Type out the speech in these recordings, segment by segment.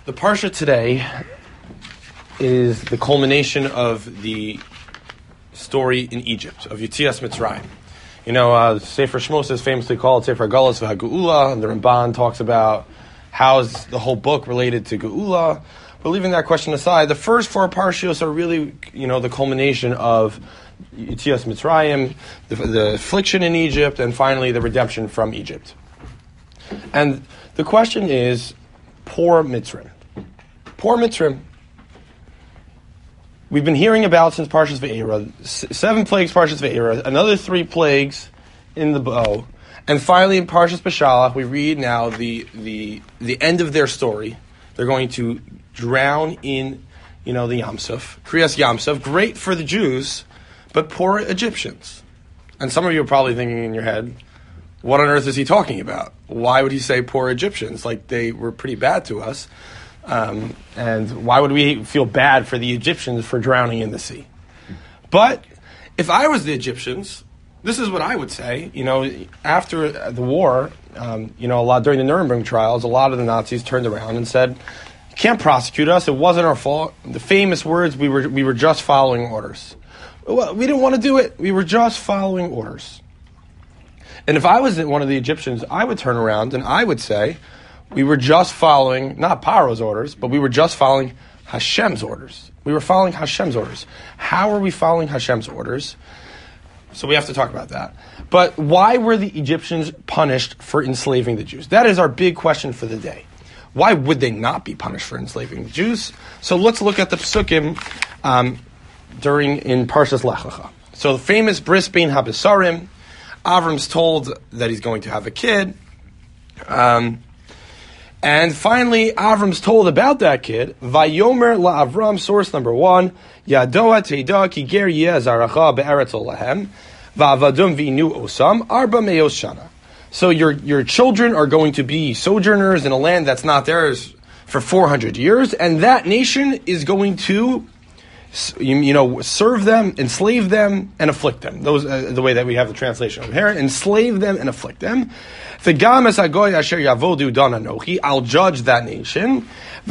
The Parsha today is the culmination of the story in Egypt, of Yetzias Mitzrayim. You know, Sefer Shmos is famously called Sefer Galus v'Ha'Geula, and the Ramban talks about how is the whole book related to Geula. But leaving that question aside, the first four Parshios are really, the culmination of Yetzias Mitzrayim, the affliction in Egypt, and finally the redemption from Egypt. And the question is, poor Mitzrayim. Poor Mitzrayim. We've been hearing about since Parshas Ve'era, 7 plagues Parshas Ve'era, another 3 plagues in the bow, and finally in Parshas Beshalach we read now the end of their story. They're going to drown in, the Yam Suf, Kriyas Yam Suf, great for the Jews, but poor Egyptians. And some of you are probably thinking in your head, what on earth is he talking about? Why would he say poor Egyptians? Like, they were pretty bad to us. And why would we feel bad for the Egyptians for drowning in the sea? But if I was the Egyptians, this is what I would say. After the war, a lot during the Nuremberg trials, a lot of the Nazis turned around and said, "You can't prosecute us. It wasn't our fault." The famous words, "We were just following orders." Well, we didn't want to do it. We were just following orders. And if I was one of the Egyptians, I would turn around and I would say, we were just following, not Paro's orders, but we were just following Hashem's orders. We were following Hashem's orders. How are we following Hashem's orders? So we have to talk about that. But why were the Egyptians punished for enslaving the Jews? That is our big question for the day. Why would they not be punished for enslaving the Jews? So let's look at the Psukim in Parshas Lech Lecha. So the famous Bris Bein HaBesarim, Avram's told that he's going to have a kid. And finally, Avram's told about that kid. Vayomer la'Avram, source number 1, Yadoa teida ki ger yeh zaracha be'eretz olahem, va'avadum v'inu osam, arba me'os shana. So your children are going to be sojourners in a land that's not theirs for 400 years, and that nation is going to serve them, enslave them, and afflict them. Those the way that we have the translation over here. Enslave them and afflict them. I'll judge that nation.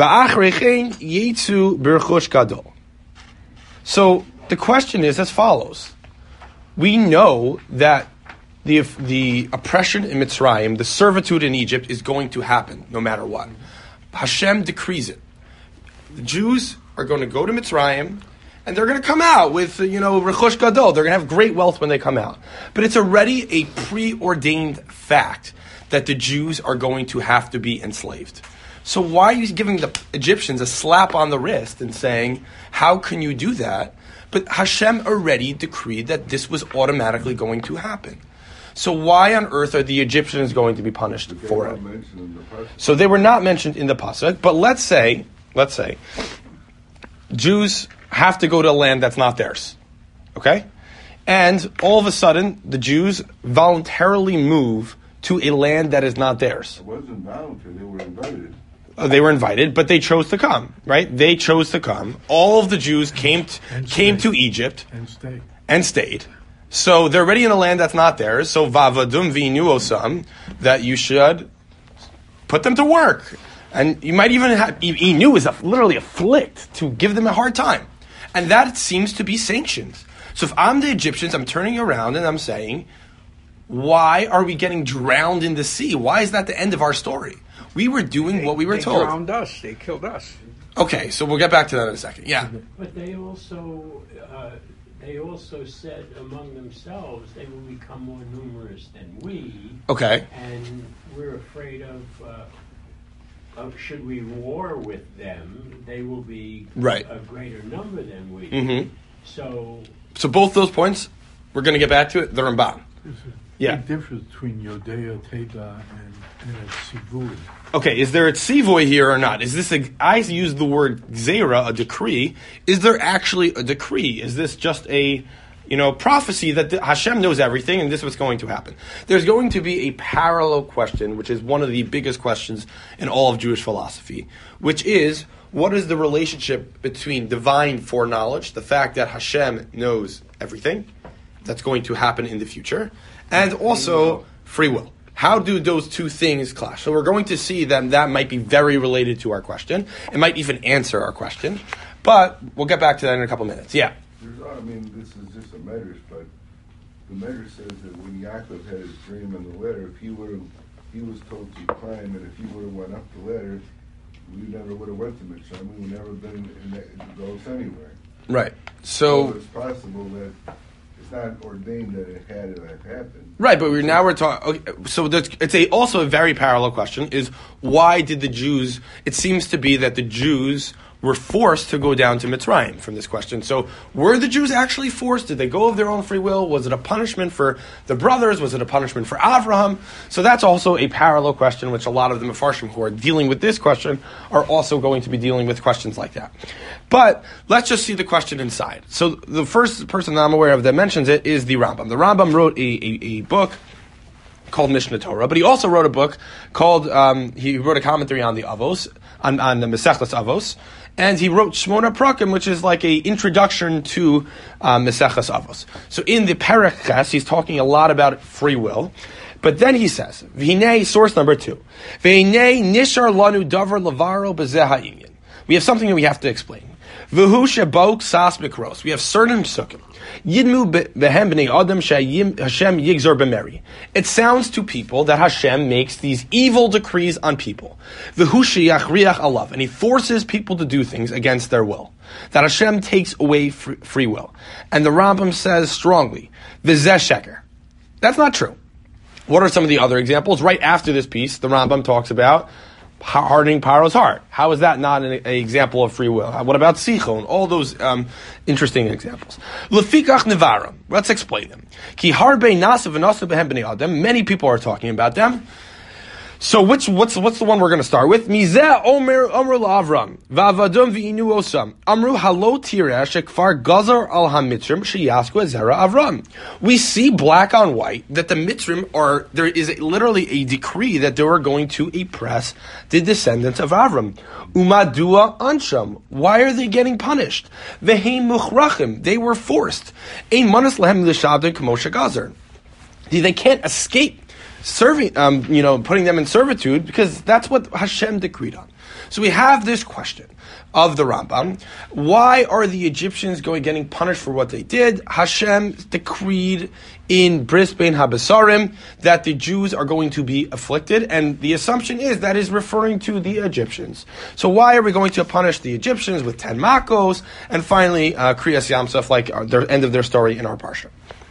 So the question is as follows. We know that the oppression in Mitzrayim, the servitude in Egypt, is going to happen no matter what. Hashem decrees it. The Jews are going to go to Mitzrayim, and they're going to come out with, Rechosh Gadol. They're going to have great wealth when they come out. But it's already a preordained fact that the Jews are going to have to be enslaved. So why are you giving the Egyptians a slap on the wrist and saying, how can you do that? But Hashem already decreed that this was automatically going to happen. So why on earth are the Egyptians going to be punished for it? So they were not mentioned in the pasuk, but let's say, Jews have to go to a land that's not theirs. Okay? And all of a sudden, the Jews voluntarily move to a land that is not theirs. It wasn't voluntary, they were invited. They were invited, but they chose to come, right? They chose to come. All of the Jews came to Egypt and stayed. So they're already in a land that's not theirs. So vavadum v'inu osam, that you should put them to work. And you might even have, inu is literally afflict, to give them a hard time. And that seems to be sanctioned. So if I'm the Egyptians, I'm turning around and I'm saying, why are we getting drowned in the sea? Why is that the end of our story? We were doing what we were told. They drowned us. They killed us. Okay, so we'll get back to that in a second. Yeah. But they also said among themselves they will become more numerous than we. Okay. And we're afraid of should we war with them, they will be a greater number than we. Mm-hmm. So both those points, we're going to get back to it. The Ramban. There's a big difference between Yodea Teda and a Sivui. Okay, is there a tzivoy here or not? Is this I use the word gzera, a decree. Is there actually a decree? Is this just a prophecy that Hashem knows everything and this is what's going to happen? There's going to be a parallel question, which is one of the biggest questions in all of Jewish philosophy, which is, what is the relationship between divine foreknowledge, the fact that Hashem knows everything that's going to happen in the future, and also free will? How do those two things clash? So we're going to see that might be very related to our question. It might even answer our question. But we'll get back to that in a couple minutes. Yeah? I mean, this is just a medrash, but the medrash says that when Yaakov had his dream in the letter, if he was told to climb, and if he would have went up the ladder, we never would have went to Mitzrayim. We would never been in those anywhere. Right. So it's possible that it's not ordained that it had to have happened. Right, but we're talking. Okay, so it's also a very parallel question: is why did the Jews? It seems to be that the Jews were forced to go down to Mitzrayim from this question. So were the Jews actually forced? Did they go of their own free will? Was it a punishment for the brothers? Was it a punishment for Avraham? So that's also a parallel question, which a lot of the Mefarshim who are dealing with this question are also going to be dealing with questions like that. But let's just see the question inside. So the first person that I'm aware of that mentions it is the Rambam. The Rambam wrote a book called Mishnah Torah, but he also wrote a book called, he wrote a commentary on the Avos, on the Mesechus Avos, and he wrote Shmona Prakim, which is like a introduction to Mesechus Avos. So in the Perek Ches, he's talking a lot about free will, but then he says, V'hinei, source number 2, V'hinei nishar lanu davar lavaro b'zeh ha'inyan. We have something that we have to explain. V'hu shebok sas mikros. We have certain psukim. Yidmu behem b'nei adam Hashem yigzor b'meri. It sounds to people that Hashem makes these evil decrees on people. V'hu sheyachriach alav. And he forces people to do things against their will. That Hashem takes away free will. And the Rambam says strongly, v'zeh sheker. That's not true. What are some of the other examples? Right after this piece, the Rambam talks about hardening Paro's heart. How is that not an example of free will? What about Sichon? All those interesting examples. Lefikach nevarim. Let's explain them. Ki harbe nasav v'nasav behem b'nei adam. Many people are talking about them. So what's the one we're going to start with? Mizeh omer la'avram va'avadum v'inu osam amru halo tireh shekfar gazar al hamitzrim sheyasku ezera avram. We see black on white that the Mitzrim there is literally a decree that they were going to oppress the descendants of Avram. Umadua ansham. Why are they getting punished? Veheim muchrachim. They were forced. Ein manas lehem l'shabdin k'moshe gazar. They can't escape serving, putting them in servitude, because that's what Hashem decreed on. So we have this question of the Rambam: why are the Egyptians getting punished for what they did? Hashem decreed in Bris Bein Habesarim that the Jews are going to be afflicted, and the assumption is that is referring to the Egyptians. So why are we going to punish the Egyptians with 10 makos, and finally Kriyas Yamsuf, like the end of their story in our parsha?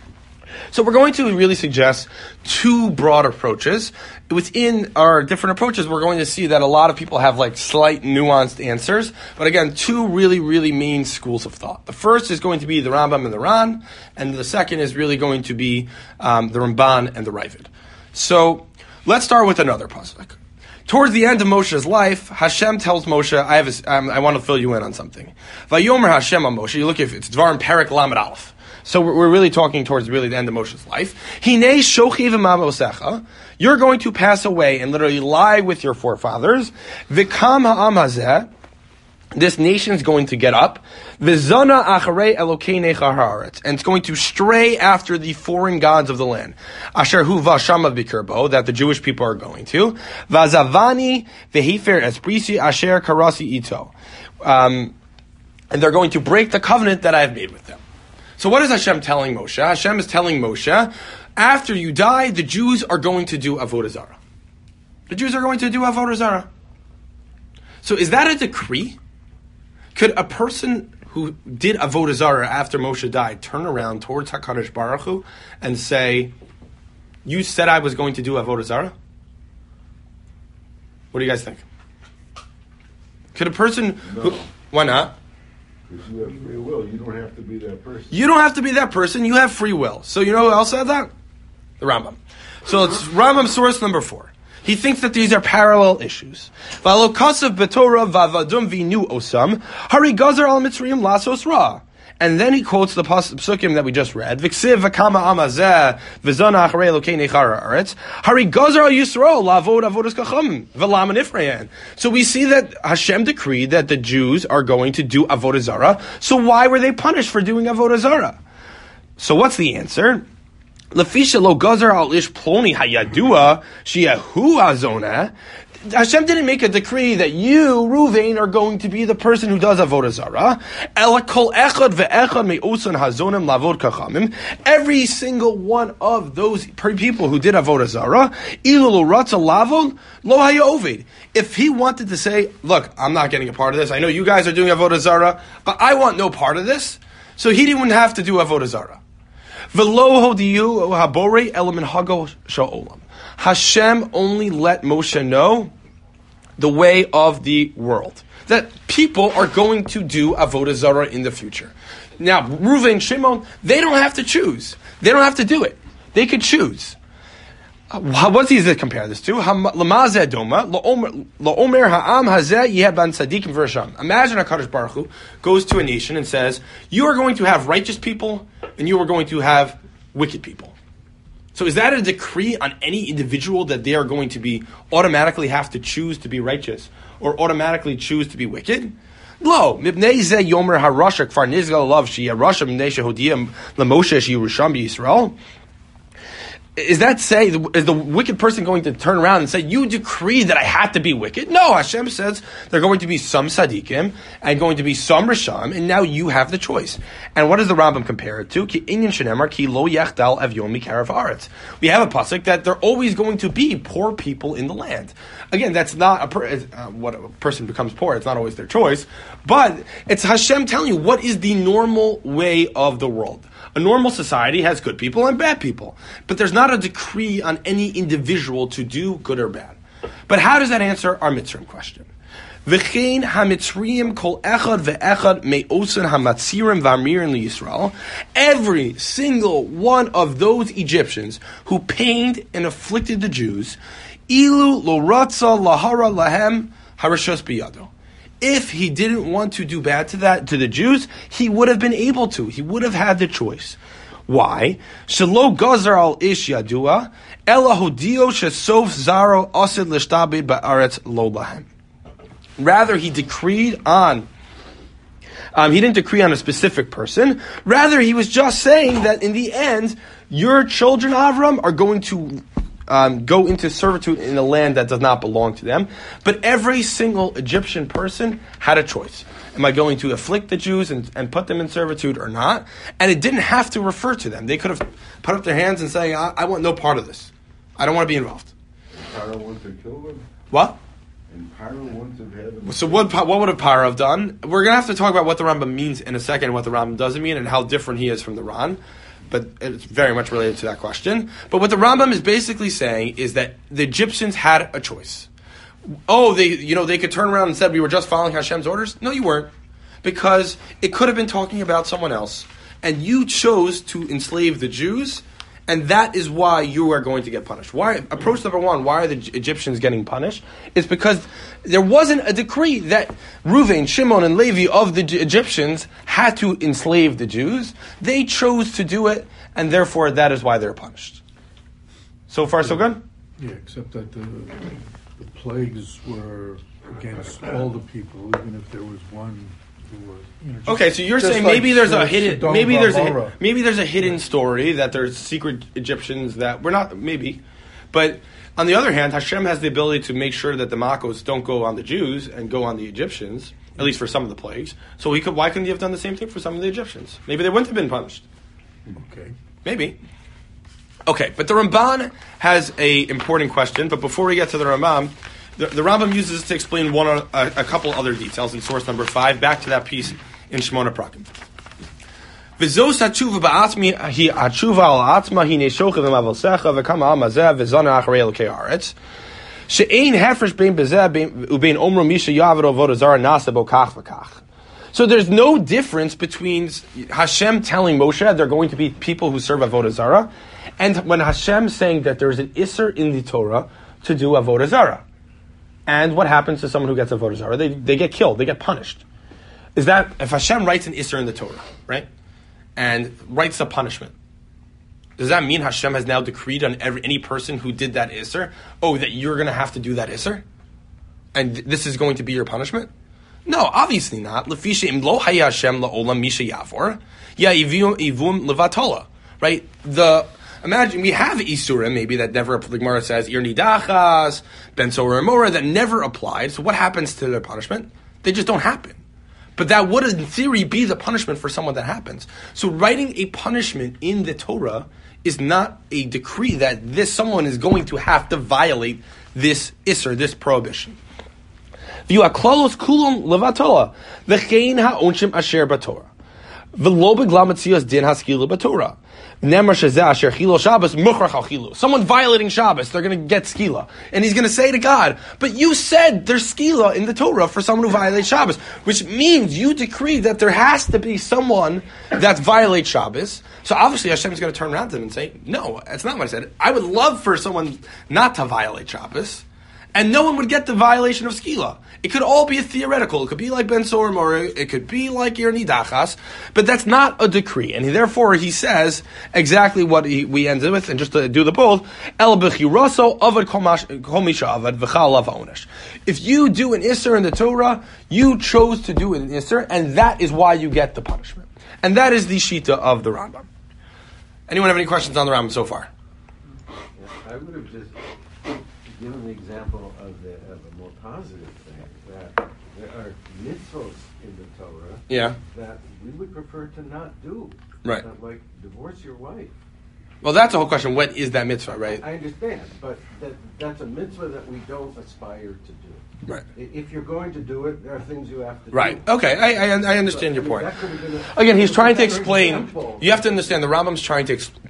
So we're going to really suggest two broad approaches. Within our different approaches, we're going to see that a lot of people have like slight nuanced answers. But again, two really, really main schools of thought. The first is going to be the Rambam and the Ran, and the second is really going to be the Ramban and the Ravid. So let's start with another pasuk. Towards the end of Moshe's life, Hashem tells Moshe, I want to fill you in on something. Vayomer Hashem on Moshe. You look, if it's Dvarim Perek Lamed Aleph. So we're really talking towards really the end of Moshe's life. Hinei shochiv ma'avosecha. You're going to pass away and literally lie with your forefathers. Vikam ha'am hazeh. This nation's going to get up. Vizana acharei elokei nechar haaretz. And it's going to stray after the foreign gods of the land. Asher hu vashama bikirbo. That the Jewish people are going to. Vazavani vehifer esprisi asher karasi ito. And they're going to break the covenant that I have made with them. So what is Hashem telling Moshe? Hashem is telling Moshe, after you die, the Jews are going to do Avodah Zarah. The Jews are going to do Avodah Zarah. So is that a decree? Could a person who did Avodah Zarah after Moshe died turn around towards HaKadosh Baruch Hu and say, you said I was going to do Avodah Zarah? What do you guys think? Could a person who... Why not? Because you have free will. You don't have to be that person. You don't have to be that person. You have free will. So you know who else said that? The Rambam. So it's Rambam source number 4. He thinks that these are parallel issues. And then he quotes the psukim that we just read. V'ksiv v'kama amazeh v'zana acharei lokei nechar haaretz. Hari gazar al Yisrael lavod avodas kacham v'laman ifrayan. So we see that Hashem decreed that the Jews are going to do avodah zarah. So why were they punished for doing avodah zarah? So what's the answer? Lefisha lo gazer al ish ploni hayadua shiyahu hazona. Hashem didn't make a decree that you, Ruvain, are going to be the person who does avodah zarah. Ela kol echad ve'echad me'osan hazonim lavod kachamim. Every single one of those people who did avodah zarah, ilu lo ratza lavod lo haya oved. If he wanted to say, look, I'm not getting a part of this. I know you guys are doing avodah zarah, but I want no part of this. So he didn't have to do avodah zarah. V'lo hodiyu habore elamin hago sha'olam. Hashem only let Moshe know the way of the world. That people are going to do avodah zarah in the future. Now, Reuven, Shimon, they don't have to choose. They don't have to do it. They could choose. What's easy to compare this to? Imagine HaKadosh Baruch Hu goes to a nation and says, you are going to have righteous people and you are going to have wicked people. So is that a decree on any individual that they are going to be automatically have to choose to be righteous or automatically choose to be wicked? Lo, mibnei zeh yomer harasha kfar nizgal alav sheyeh rasha mibnei shehodiyah lemoshe sheyirusham b'Yisrael. Is the wicked person going to turn around and say, you decreed that I had to be wicked? No, Hashem says there are going to be some Sadiqim and going to be some Risham, and now you have the choice. And what does the Rambam compare it to? Ki inyan shenemar ki lo yachdal avyon mikarav haaretz. We have a pasuk that there are always going to be poor people in the land. Again, that's not what a person becomes poor. It's not always their choice. But it's Hashem telling you what is the normal way of the world. A normal society has good people and bad people. But there's not a decree on any individual to do good or bad. But how does that answer our Mitzrayim question? V'chein ha-Mitzrayim kol echad ve'echad me'osan ha-matzirim v'amirim liYisrael. Every single one of those Egyptians who pained and afflicted the Jews, ilu lo ratza lahara lahem harashos biyado. If he didn't want to do bad to the Jews, he would have been able to. He would have had the choice. Why? Shelo gazar al ish yadua, ela hodio shesof zaro asid l'shtabid ba'aretz lo lahem. Rather, he didn't decree on a specific person. Rather, he was just saying that in the end, your children, Avram, are going to go into servitude in a land that does not belong to them. But every single Egyptian person had a choice. Am I going to afflict the Jews and put them in servitude or not? And it didn't have to refer to them. They could have put up their hands and say, I want no part of this. I don't want to be involved. Paro wants to kill them? What? And Paro wants to have them? So what would have Paro have done? We're going to have to talk about what the Rambam means in a second, what the Rambam doesn't mean, and how different he is from the Ran. But it's very much related to that question. But what the Rambam is basically saying is that the Egyptians had a choice. Oh, they could turn around and said we were just following Hashem's orders. No, you weren't, because it could have been talking about someone else, and you chose to enslave the Jews, and that is why you are going to get punished. Why? Approach number one: why are the Egyptians getting punished? It's because there wasn't a decree that Reuven, Shimon, and Levi of the Egyptians had to enslave the Jews. They chose to do it, and therefore that is why they're punished. So far, so good? Yeah, except that the plagues were against all the people, even if there was one who was. Okay, so you're saying like maybe there's a hidden, Sodom maybe there's Gomorrah. a hidden story that there's secret Egyptians that we're not, maybe, but on the other hand, Hashem has the ability to make sure that the Makos don't go on the Jews and go on the Egyptians, at least for some of the plagues. So why couldn't he have done the same thing for some of the Egyptians? Maybe they wouldn't have been punished. Okay. Maybe. Okay, but the Ramban has a important question. But before we get to the Rambam, the Rambam uses this to explain a couple other details in source number 5. Back to that piece in Shmona Prakim. V'zos hatshuva ba'atzmi hi hatshuva al atzma hi neshocha v'mavalsecha v'kama al mazeh v'zana acharei elokei haaretz she'ein hefresh bein bezeh ubein omro misha yavro avodah zarah nasa bo kach v'kach. So there's no difference between Hashem telling Moshe they're going to be people who serve avodah zarah, and when Hashem saying that there's an isser in the Torah to do avodah zarah. And what happens to someone who gets avodah zarah? They get killed. They get punished. Is that if Hashem writes an isser in the Torah, right, and writes a punishment? Does that mean Hashem has now decreed on any person who did that isser, that you're going to have to do that isser, and this is going to be your punishment? No, obviously not. Lefisha lo Hashem la'olam misha yavor ya ivum levatola. Right? Imagine we have Isurim, maybe that never, the Gemara says, Ir Nidachas, Ben Sora and Mora, that never applied. So what happens to their punishment? They just don't happen. But that would, in theory, be the punishment for someone that happens. So writing a punishment in the Torah is not a decree that someone is going to have to violate this Isser, this prohibition. V'yu ha'klalos kulum levatola, v'chein ha'onshim asher b'Torah. V'lo b'glam etzias din haskila b'Torah. Someone violating Shabbos, they're going to get skila. And he's going to say to God, but you said there's skila in the Torah for someone who violates Shabbos, which means you decree that there has to be someone that violates Shabbos. So obviously Hashem is going to turn around to him and say, no, that's not what I said. I would love for someone not to violate Shabbos, and no one would get the violation of skila. It could all be a theoretical. It could be like Ben Sorim, or it could be like Ir Nidachas, but that's not a decree. And therefore, he says exactly what we ended with, and just to do the both, El b'chiraso avad kol misha avad v'chal onesh. If you do an Isser in the Torah, you chose to do an Isser, and that is why you get the punishment. And that is the Shita of the Rambam. Anyone have any questions on the Rambam so far? Yeah, I would have just given the example of a more positive thing, that there are mitzvos in the Torah that we would prefer to not do. Right. Like divorce your wife. Well, that's the whole question. What is that mitzvah, right? I understand, but that's a mitzvah that we don't aspire to do. Right. If you're going to do it, there are things you have to do. Right. Okay, I understand your point. Again, he's trying to explain. You have to understand the Rambam's trying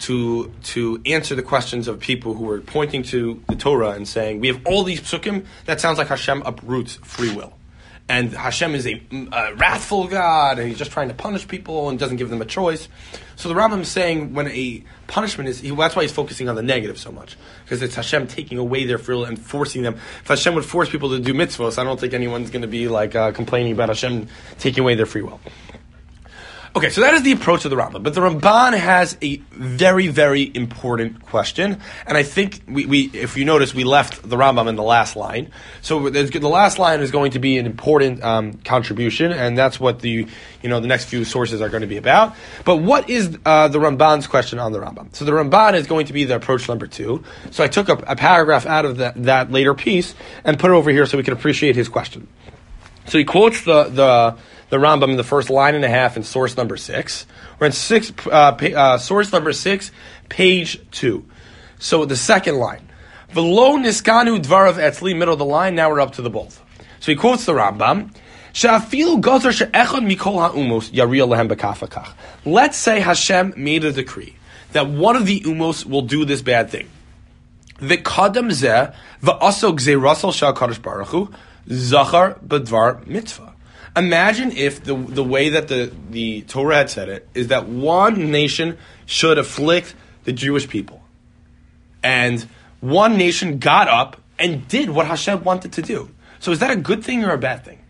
to answer the questions of people who are pointing to the Torah and saying we have all these psukim. That sounds like Hashem uproots free will, and Hashem is a wrathful God, and he's just trying to punish people and doesn't give them a choice. So the Rambam is saying when a punishment is, that's why he's focusing on the negative so much, because it's Hashem taking away their free will and forcing them. If Hashem would force people to do mitzvahs, I don't think anyone's going to be complaining about Hashem taking away their free will. Okay, so that is the approach of the Rambam. But the Ramban has a very, very important question. And I think we if you notice, we left the Rambam in the last line. So the last line is going to be an important contribution, and that's what the next few sources are going to be about. But what is the Ramban's question on the Rambam? So the Ramban is going to be the approach number 2. So I took a paragraph out of that later piece and put it over here so we can appreciate his question. So he quotes the Rambam in the first line and a half in source number 6. We're in source number 6, page 2. So the second line. V'lo niskanu dvarav etzli, middle of the line, now we're up to the both. So he quotes the Rambam. She'afilu gozer she'echad mikol ha'umos yariyah lehem b'kafakach. Let's say Hashem made a decree that one of the umos will do this bad thing. V'kadam zeh v'aso gzeirasal she'akadosh baruch hu zachar b'dvar mitzvah. Imagine if the way that the Torah had said it is that one nation should afflict the Jewish people. And one nation got up and did what Hashem wanted to do. So is that a good thing or a bad thing?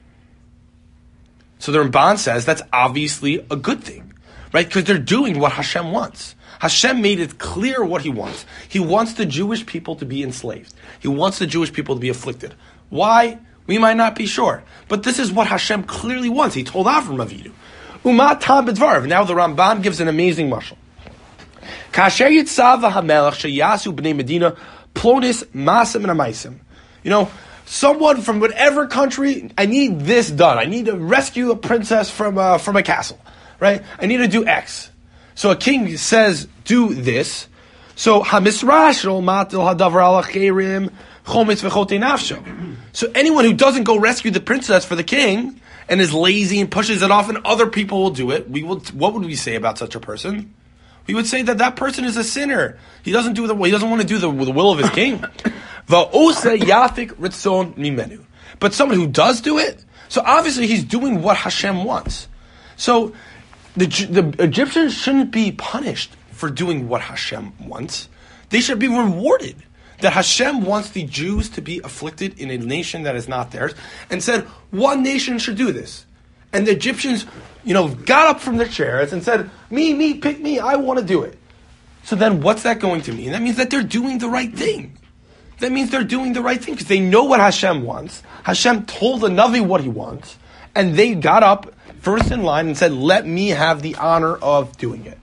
So the Ramban says that's obviously a good thing, right? Because they're doing what Hashem wants. Hashem made it clear what he wants. He wants the Jewish people to be enslaved. He wants the Jewish people to be afflicted. Why? We might not be sure. But this is what Hashem clearly wants. He told Avram Avinu. Umat tam b'dvarav. Now the Ramban gives an amazing mashal. Kasher yitzav ha'melech sheyasu b'nei Medina plonis masim and amaisim. Someone from whatever country, I need this done. I need to rescue a princess from a castle, right? I need to do X. So a king says, do this. So hamisrashel matil hadavar alachirim chometz v'chotei nafsho. So anyone who doesn't go rescue the princess for the king and is lazy and pushes it off, and other people will do it, what would we say about such a person? We would say that person is a sinner. He doesn't want to do the will of his king. Va'osa yafik ritzon mimenu. But someone who does do it, so obviously he's doing what Hashem wants. So the Egyptians shouldn't be punished for doing what Hashem wants. They should be rewarded. That Hashem wants the Jews to be afflicted in a nation that is not theirs, and said, one nation should do this. And the Egyptians, got up from their chairs and said, me, pick me, I want to do it. So then what's that going to mean? That means that they're doing the right thing. That means they're doing the right thing because they know what Hashem wants. Hashem told the Navi what he wants, and they got up first in line and said, let me have the honor of doing it.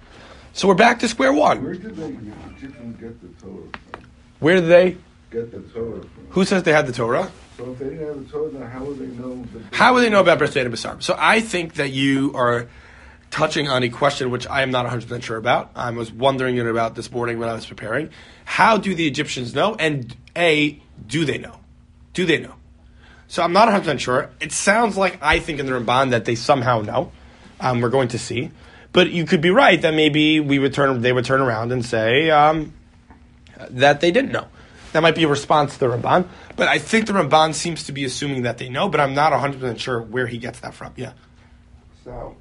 So we're back to square one. Where did the Egyptians get the Torah from? Where did they get the Torah from? Who says they had the Torah? So if they didn't have the Torah, then how would they know? How would they know about Bris Basar? So I think that you are touching on a question which I am not 100% sure about. I was wondering it about this morning when I was preparing. How do the Egyptians know? And do they know? Do they know? So I'm not 100% sure. It sounds like I think in the Ramban that they somehow know. We're going to see. But you could be right that maybe they would turn around and say that they didn't know. That might be a response to the Ramban. But I think the Ramban seems to be assuming that they know, but I'm not 100% sure where he gets that from. Yeah. So,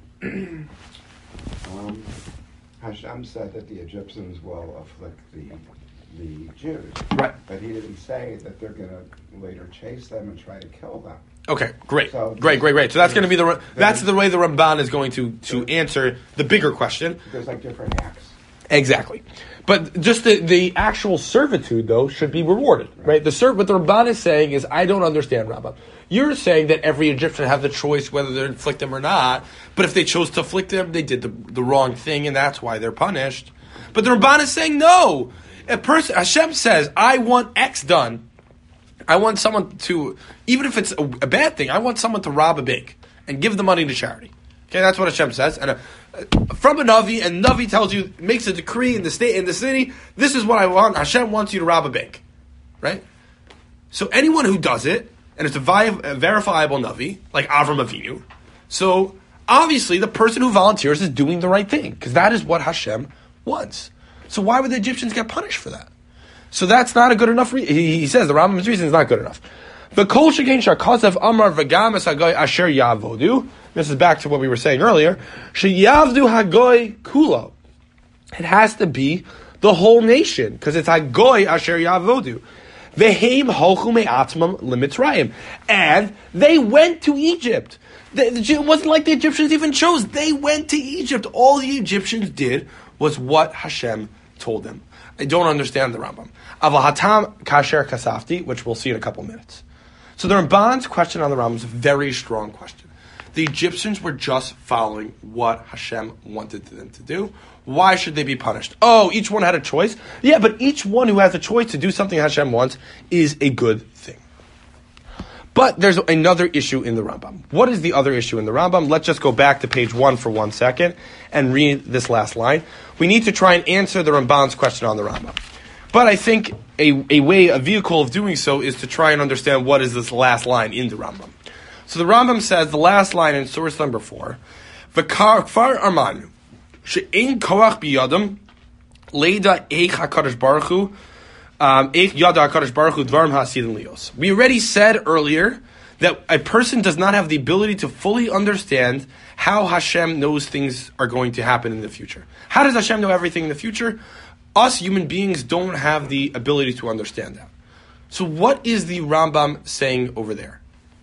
Hashem said that the Egyptians will afflict the Jews. Right. But he didn't say that they're going to later chase them and try to kill them. Okay, great. So great. So that's going to be that's the way the Ramban is going to answer the bigger question. There's like different acts. Exactly. But just the actual servitude, though, should be rewarded, right? What the Ramban is saying is, I don't understand, Rabban. You're saying that every Egyptian have the choice whether to inflict them or not, but if they chose to afflict them, they did the wrong thing, and that's why they're punished. But the Ramban is saying, no. Hashem says, I want X done. I want someone to, even if it's a bad thing, I want someone to rob a bank and give the money to charity. Okay, that's what Hashem says. And from a Navi, and Navi tells you, makes a decree in the city, this is what I want. Hashem wants you to rob a bank. Right? So anyone who does it, and it's a verifiable Navi, like Avram Avinu, so obviously the person who volunteers is doing the right thing, because that is what Hashem wants. So why would the Egyptians get punished for that? So that's not a good enough reason. He says the Rambam's reason is not good enough. The kol shekain shakasav amar v'gam es hagoy asher yavodu. This is back to what we were saying earlier. Sheyavdu hagoy kulo. It has to be the whole nation, because it's hagoy asher yavodu. Veheim holchu me'atzmam limitzrayim, and they went to Egypt. It wasn't like the Egyptians even chose. They went to Egypt. All the Egyptians did was what Hashem told them. I don't understand the Rambam. Avahatam kasher kasafti, which we'll see in a couple minutes. So the Ramban's question on the Rambam is a very strong question. The Egyptians were just following what Hashem wanted them to do. Why should they be punished? Oh, each one had a choice? Yeah, but each one who has a choice to do something Hashem wants is a good thing. But there's another issue in the Rambam. What is the other issue in the Rambam? Let's just go back to page 1 for 1 second and read this last line. We need to try and answer the Ramban's question on the Rambam. But I think a vehicle of doing so is to try and understand what is this last line in the Rambam. So the Rambam says, the last line in source number 4, V'kfar arman, she'ein koach biyadam, leida eich HaKadosh Baruch Hu, eich yada HaKadosh Baruch Hu dvarim ha'asidin lios. We already said earlier that a person does not have the ability to fully understand how Hashem knows things are going to happen in the future. How does Hashem know everything in the future? Us human beings don't have the ability to understand that. So what is the Rambam saying over there?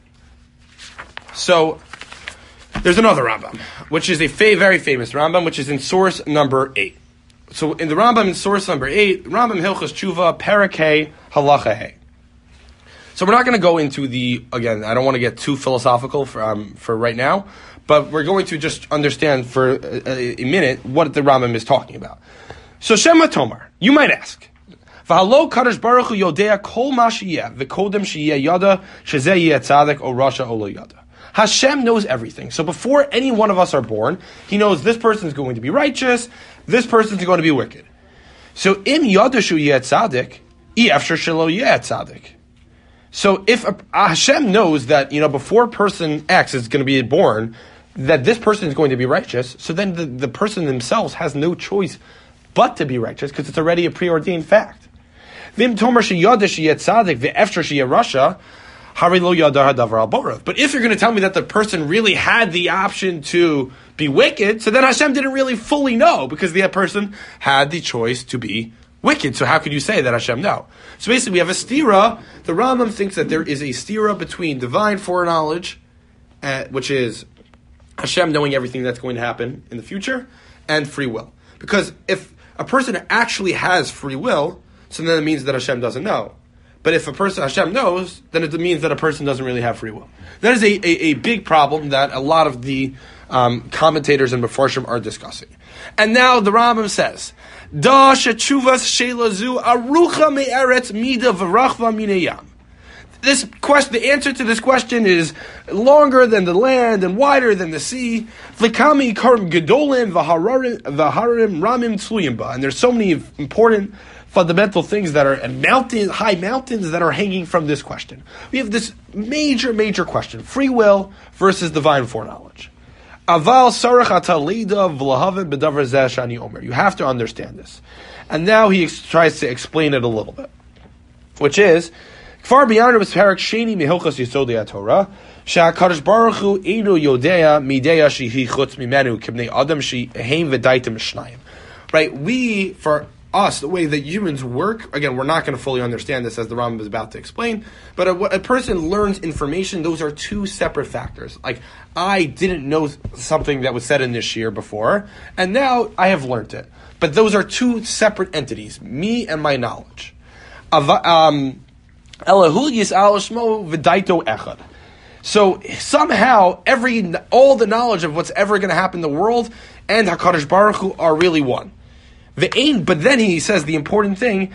So there's another Rambam, which is a very famous Rambam, which is in source number 8. So in the Rambam in source number 8, Rambam Hilchos Tshuva, Parakeh, Halacha Hey. So we're not going to go into again, I don't want to get too philosophical for right now, but we're going to just understand for a minute what the Rambam is talking about. So Shema Tomar, you might ask, V'halo Kadosh Baruch Hu Yodea Kol Ma Sheyeh V'kodem Sheyeh Yada Shezeh Yeh Tzaddik O Rasha O Lo Yada. Hashem knows everything. So before any one of us are born, He knows this person is going to be righteous, this person is going to be wicked. So Im Yada Shu Yeh Tzaddik, Efshar Shelo Yeh Tzaddik. So if Hashem knows that, before person X is going to be born, that this person is going to be righteous, so then the person themselves has no choice but to be righteous, because it's already a preordained fact. But if you're going to tell me that the person really had the option to be wicked, so then Hashem didn't really fully know, because the person had the choice to be wicked. So how could you say that Hashem know? So basically we have a stira. The Rambam thinks that there is a stira between divine foreknowledge, which is Hashem knowing everything that's going to happen in the future, and free will. Because if a person actually has free will, so then it means that Hashem doesn't know. But if Hashem knows, then it means that a person doesn't really have free will. That is a big problem that a lot of the commentators and Mefarshim are discussing. And now the Rambam says, Da shechuvas shelazu arucha me'eretz mida v'rachva minayam. This question, the answer to this question is longer than the land and wider than the sea. V'kami karim gedolim v'harim ramim tzluyim ba. And there's so many important fundamental things that are, and high mountains that are hanging from this question. We have this major question: free will versus divine foreknowledge. Aval sarach atalida v'lahavim b'davar zeh shani omer. You have to understand this. And now he tries to explain it a little bit, which is far beyond was parak sheni mehilchas yisodei Torah. Sha'akadosh Baruch Hu einu yodea mideya shehi chutz mimenu kibnei adam sheheim v'daitim shnayim. Right? We, for us, the way that humans work, again, we're not going to fully understand this as the Rambam is about to explain, but a person learns information, those are two separate factors. Like, I didn't know something that was said in this year before, and now I have learned it. But those are two separate entities, me and my knowledge. So somehow, all the knowledge of what's ever going to happen in the world and HaKadosh Baruch Hu are really one. But then he says the important thing,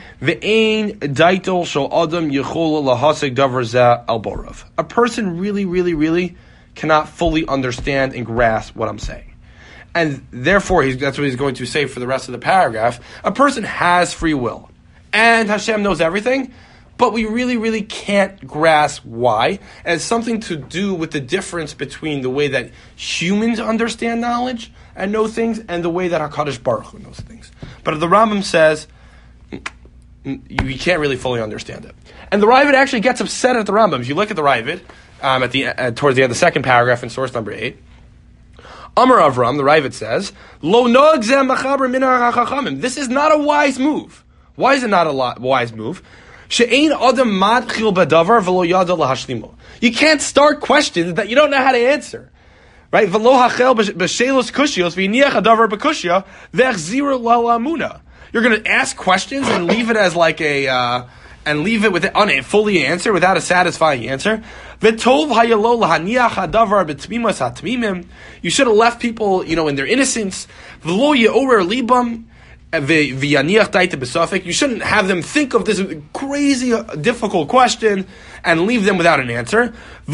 a person really cannot fully understand and grasp what I'm saying. And therefore, that's what he's going to say for the rest of the paragraph. A person has free will. And Hashem knows everything, but we really can't grasp why. And it's something to do with the difference between the way that humans understand knowledge and know things and the way that HaKadosh Baruch Hu knows things. But the Rambam says, you can't really fully understand it. And the Ravid actually gets upset at the Rambam. If you look at the Ravid, towards the end of the second paragraph in source number 8, Amar Avram, the Ravid says, Lo no'gzem machaber min ha'chachamim. This is not a wise move. Why is it not a wise move? She'ein adam matchil b'davar v'lo yada lahashlimo. You can't start questions that you don't know how to answer. Right? V'lo hachel b'shelos kushios v'yiniach hadavar b'kushia v'echziru lalamuna. You're going to ask questions and leave it as like and leave it with a fully answer without a satisfying answer. V'tov hayalo lahaniach hadavar b'tmimas hatmimim. You should have left people, in their innocence. V'lo ye'orer libam. You shouldn't have them think of this crazy, difficult question and leave them without an answer. And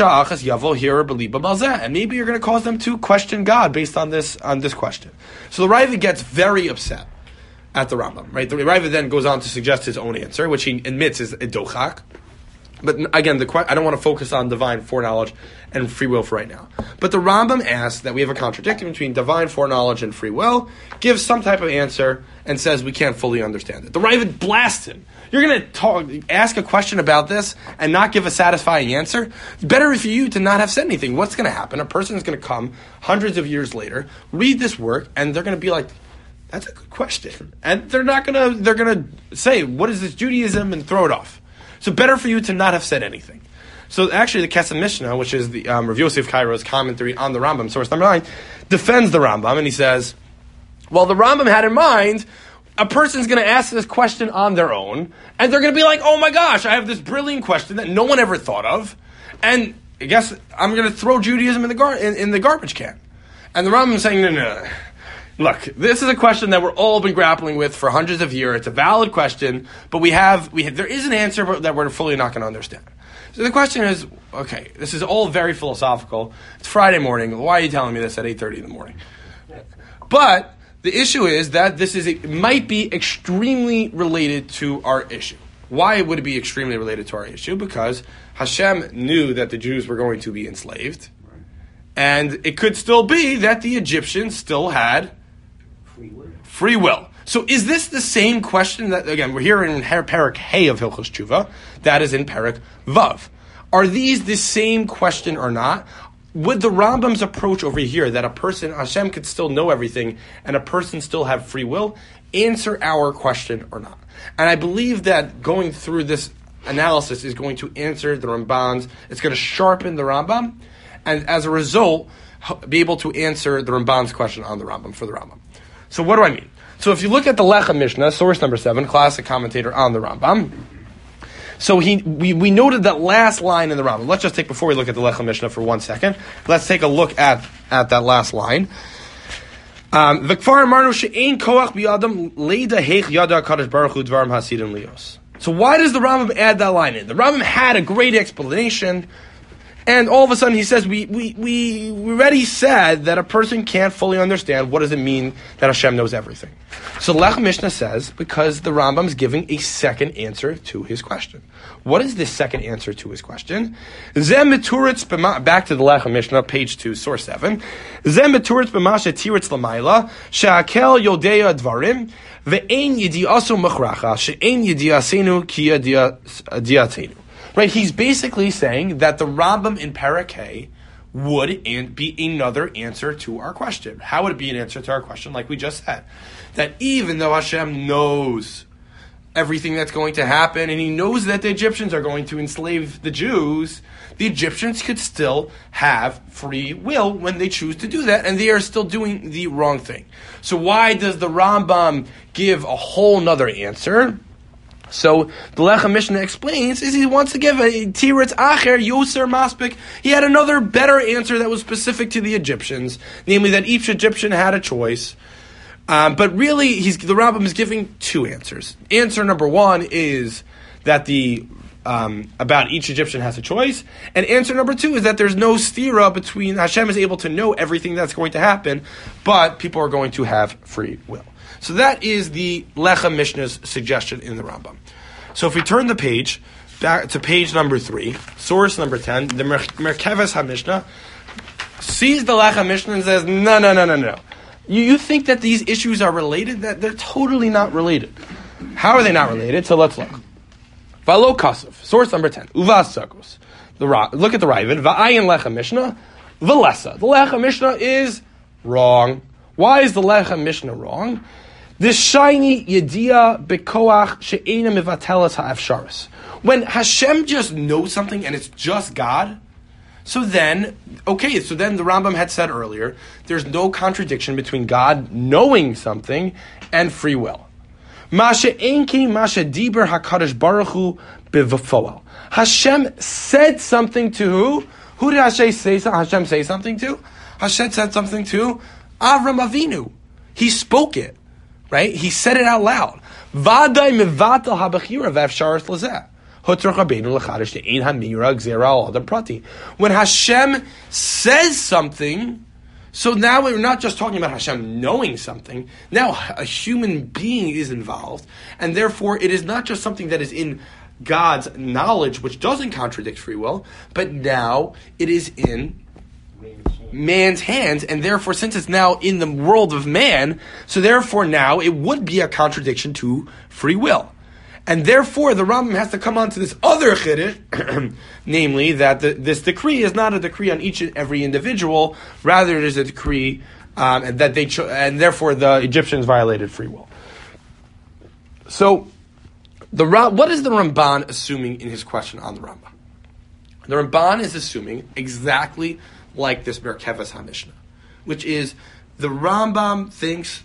maybe you're going to cause them to question God based on this question. So the Ravid gets very upset at the Rambam. Right? The Ravid then goes on to suggest his own answer, which he admits is a dochak. But again, I don't want to focus on divine foreknowledge and free will for right now. But the Rambam asks that we have a contradiction between divine foreknowledge and free will, gives some type of answer, and says we can't fully understand it. The Ravid blasts him. You're going to ask a question about this and not give a satisfying answer? It's better for you to not have said anything. What's going to happen? A person is going to come hundreds of years later, read this work, and they're going to be like, that's a good question. And they're going to say, what is this Judaism, and throw it off. So better for you to not have said anything. So actually the Kesef Mishnah, which is the Rav Yosef Kairo's commentary on the Rambam, source number 9, defends the Rambam, and he says, well, the Rambam had in mind a person's going to ask this question on their own, and they're going to be like, oh my gosh, I have this brilliant question that no one ever thought of, and I guess I'm going to throw Judaism in the garbage can. And the Rambam is saying, no. Look, this is a question that we're all been grappling with for hundreds of years. It's a valid question, but there is an answer that we're fully not going to understand. So the question is, okay, this is all very philosophical. It's Friday morning. Why are you telling me this at 8:30 in the morning? But the issue is that it might be extremely related to our issue. Why would it be extremely related to our issue? Because Hashem knew that the Jews were going to be enslaved, and it could still be that the Egyptians still had free will. So is this the same question that, again, we're here in Perek Hey of Hilchos Tshuva, that is in Perek Vav. Are these the same question or not? Would the Rambam's approach over here, that Hashem could still know everything, and a person still have free will, answer our question or not? And I believe that going through this analysis is going to answer the Ramban's, it's going to sharpen the Rambam, and as a result, be able to answer the Ramban's question on the Rambam, for the Rambam. So what do I mean? So if you look at the Lechem Mishnah, source number 7, classic commentator on the Rambam, So we noted that last line in the Rambam. Let's just take, before we look at the Lechem Mishnah for 1 second, let's take a look at that last line. V'kfar amarnu she'ein koach biyadam leida heich yada HaKadosh Baruch Hu dvarim hasidim lios. So why does the Rambam add that line in? The Rambam had a great explanation, and all of a sudden he says, we already said that a person can't fully understand what does it mean that Hashem knows everything. So Lechem Mishnah says, because the Rambam is giving a second answer to his question. What is this second answer to his question? Zem meturitz back to the Lechem Mishnah, page 2, source 7. Zem meturitz b'mashe tiritz l'mayla, she'akel yodea dvarim, ve'ein yidi'asu machracha, she'ein yidi'asenu ki yidi'atenu. Right, he's basically saying that the Rambam in Parakeh would be another answer to our question. How would it be an answer to our question? Like we just said, that even though Hashem knows everything that's going to happen, and he knows that the Egyptians are going to enslave the Jews, the Egyptians could still have free will when they choose to do that, and they are still doing the wrong thing. So why does the Rambam give a whole nother answer? So the Lechem Mishnah explains is he wants to give a tiritz acher yoser maspik. He had another better answer that was specific to the Egyptians, namely that each Egyptian had a choice. But really, the Rambam is giving two answers. Answer number one is that about each Egyptian has a choice, and answer number two is that there's no stira between Hashem is able to know everything that's going to happen, but people are going to have free will. So that is the Lechem Mishnah's suggestion in the Rambam. So if we turn the page back to page number 3, source number 10, the Merkeves HaMishnah sees the Lechem Mishnah and says, no. You think that these issues are related? That they're totally not related. How are they not related? So let's look. Valo Kasov, source number 10, Uvas Sakos. Look at the Ravid. Va'ayin Lechem Mishnah, Velesa. The Lechem Mishnah is wrong. Why is the Lechem Mishnah wrong? This shiny yediyah bekoach she'ena mivatelas ha'afsharis. When Hashem just knows something and it's just God, so then the Rambam had said earlier, there's no contradiction between God knowing something and free will. Mashe enki mashe diber HaKadosh Baruch Hu b'v'foel. Hashem said something to who? Who did Hashem say something to? Hashem said something to Avram Avinu. He spoke it. Right? He said it out loud. Vaday mevatel habachira v'afsharis lazeh. Hutrach Rabbeinu l'chadish de'ein hamira gzera al adam prati. When Hashem says something, so now we're not just talking about Hashem knowing something. Now a human being is involved, and therefore it is not just something that is in God's knowledge, which doesn't contradict free will, but now it is in man's hands, and therefore, since it's now in the world of man, so therefore now it would be a contradiction to free will. And therefore, the Rambam has to come on to this other chiddush, namely that this decree is not a decree on each and every individual, rather it is a decree and therefore the Egyptians violated free will. So, what is the Ramban assuming in his question on the Rambam? The Ramban is assuming exactly like this Merkeves HaMishnah, which is the Rambam thinks.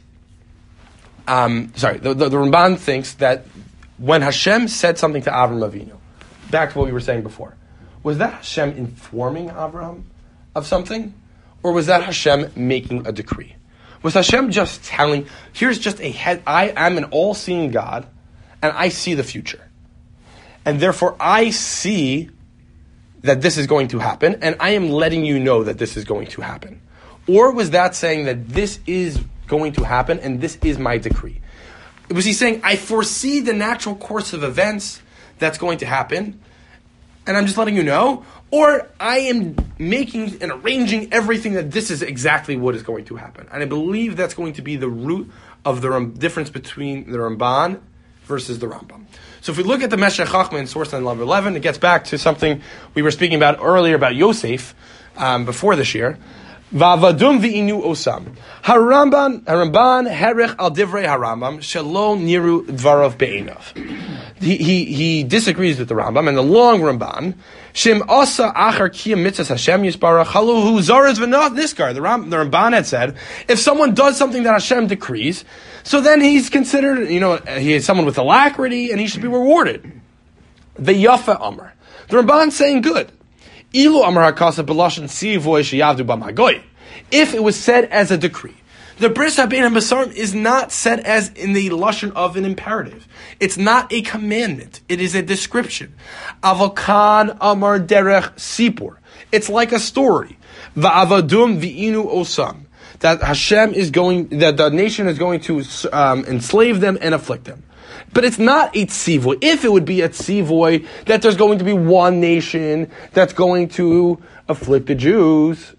The Ramban thinks that when Hashem said something to Avram Avinu, back to what we were saying before, was that Hashem informing Avram of something, or was that Hashem making a decree? Was Hashem just telling? Here's just I am an all-seeing God, and I see the future, and therefore I see that this is going to happen, and I am letting you know that this is going to happen? Or was that saying that this is going to happen, and this is my decree? Was he saying, I foresee the natural course of events that's going to happen, and I'm just letting you know? Or I am making and arranging everything that this is exactly what is going to happen? And I believe that's going to be the root of the difference between the Ramban versus the Rambam. So if we look at the Meshech Chochmah in source number 11, it gets back to something we were speaking about earlier about Yosef before this year. Va'avadum v'inu osam. Haramban herich al divrei harambam shelo niru dvarav be'enav. He disagrees with the Rambam, and the long Ramban Shem asa achar kiyam mitzvahs Hashem yisbarach haluhu zaraz v'not niskar. The Ramban had said, if someone does something that Hashem decrees, so then he's considered, he is someone with alacrity, and he should be rewarded. Ve'yafa Amar. The Ramban saying good. Ilu Amar HaKasa B'Lashon Tzivoy Sheyavdu B'Magoy. If it was said as a decree. The Bris Habein HaBasarim is not said as in the lashon of an imperative. It's not a commandment. It is a description. Avokan Amar Derech Sipur. It's like a story. Va'avadum v'inu osam. That Hashem is going, that the nation is going to enslave them and afflict them. But it's not a tzivoy. If it would be a tzivoy, that there's going to be one nation that's going to afflict the Jews,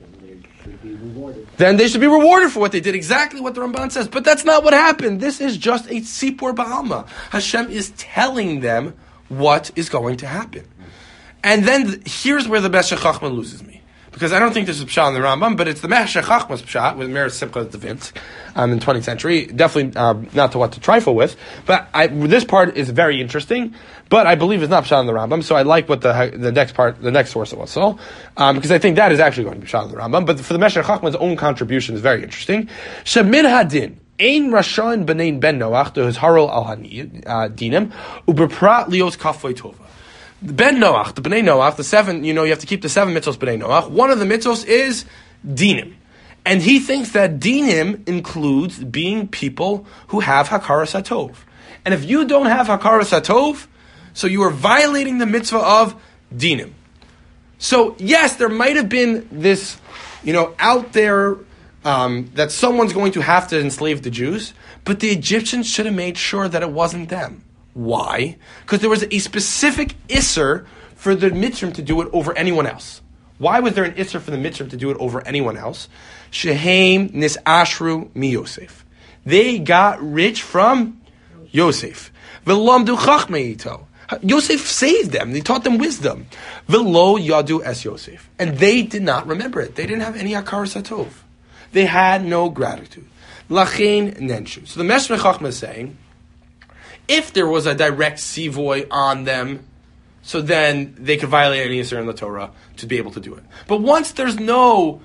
then they should be rewarded for what they did, exactly what the Ramban says. But that's not what happened. This is just a tzipor ba'alma. Hashem is telling them what is going to happen. And then here's where the Meshech Chochmah loses me. Because I don't think this is Pshat in the Rambam, but it's the Meshech Chochmah's Pshat with Meir Simcha Devintz in the 20th century. Definitely not to what to trifle with. But this part is very interesting, but I believe it's not Pshat in the Rambam, so I like what the next source was. So, because I think that is actually going to be Pshat in the Rambam. But for the Meshech Chochmah's own contribution is very interesting. Shemin Hadin. Ein Rashan B'nein Ben Noach to his Harol al Dinim Ubeprat Lios Kafvei Tova. Ben Noach, the B'nai Noach, the 7, you have to keep the 7 mitzvos B'nai Noach. One of the mitzvos is dinim. And he thinks that dinim includes being people who have Hakaras HaTov. And if you don't have Hakaras HaTov, so you are violating the mitzvah of dinim. So yes, there might have been this, out there, that someone's going to have to enslave the Jews, but the Egyptians should have made sure that it wasn't them. Why? Because there was a specific isser for the Mitzrim to do it over anyone else. Why was there an isser for the Mitzrim to do it over anyone else? Shehem nisashru mi Yosef. They got rich from Yosef. V'lamdu chachmei ito. Yosef saved them. They taught them wisdom. V'lo yadu es Yosef. And they did not remember it. They didn't have any hakaras hatov. They had no gratitude. Lachein nenshu. So the Meshech Chochmah is saying, if there was a direct sivoy on them, so then they could violate any Yisur in the Torah to be able to do it. But once there's no